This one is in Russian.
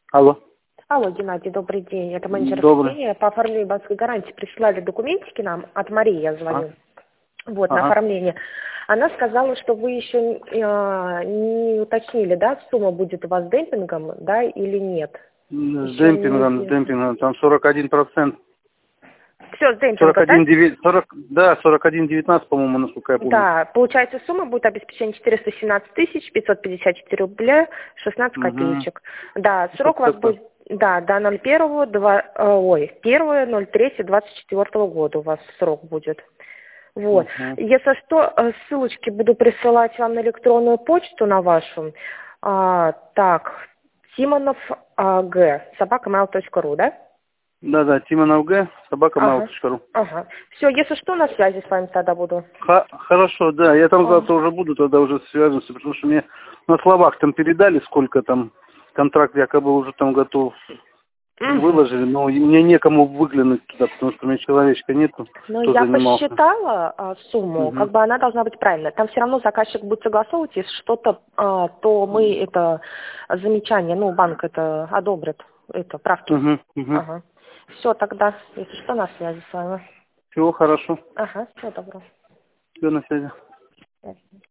Алло. Алло, Геннадий, добрый день. Это менеджер Добрый. обучения. По оформлению банковской гарантии присылали документики нам. От Марии я звоню. Вот, на Ага. оформление. Она сказала, что вы еще не уточнили, да, сумма будет у вас с демпингом, да, или нет? С Еще демпингом, там 41%. Все, с демпингом, да? 41,19, по-моему, насколько я помню. Да, получается, сумма будет обеспечение 417 554 рубля 16 Угу. копеечек. Да, срок у Что-то вас такое. будет, да, до 1.03.24 года у вас срок будет. Вот. Угу. Если что, ссылочки буду присылать вам на электронную почту на вашу. Так, Тимонов Г. собака.mail.ru, да? Да, Тимонов.Г, Ага. собака.mail.ru. Ага. Все, если что, на связи с вами тогда буду. Хорошо, да, я там Ага. завтра уже буду, тогда уже свяжемся, потому что мне на словах там передали, сколько там контракт якобы уже там готов. Мгм. Выложили, но мне некому выглянуть туда, потому что у меня человечка нету, Ну, кто я занимался. посчитала сумму, Угу. как бы она должна быть правильная. Там все равно заказчик будет согласовывать, если что-то, то мы это замечание, ну, банк это одобрит, это правки. Угу. Ага. Все, тогда, если что, на связи с вами. Всего хорошо. Ага, всего доброго. Все на связи.